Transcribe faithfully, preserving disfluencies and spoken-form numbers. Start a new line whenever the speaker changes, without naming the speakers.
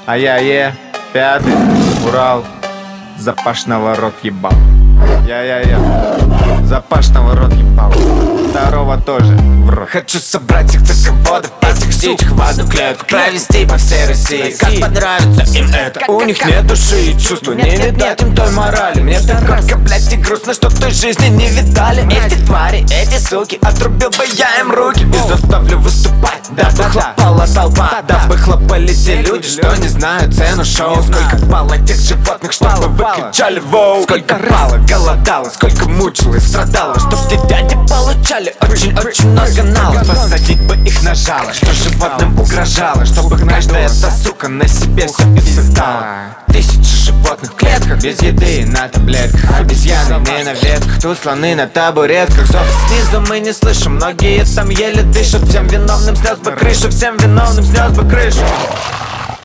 А я е, пятый, Урал, Запашного рот ебал. Я-я-я, Запашного рот ебал. Второго тоже в рот.
Хочу собрать их цирководов, этих птичек в одну клетку, провести по всей России, как понравится им это. У них нет души и чувства, не видать им той морали. Мне так горько, блядь, и грустно, что той жизни не видали. Эти твари, эти суки, отрубил бы я им руки и заставлю выступать, дабы хлопала толпа, дабы хлопали те люди, что не знают цену шоу. Сколько пало тех животных, чтобы выключали воу. Сколько пало, голодало, сколько мучилось, страдало, чтоб те дяди получали очень-очень много налог. Посадить бы их на жало, что животным угрожало, чтобы каждая эта сука на себе все испытала. Тысячи животных в клетках, без еды на таблетках, обезьяны не на ветках, тут слоны на табуретках. Зов снизу мы не слышим, многие там еле дышат. Всем виновным снес бы крышу, всем виновным снес бы крышу.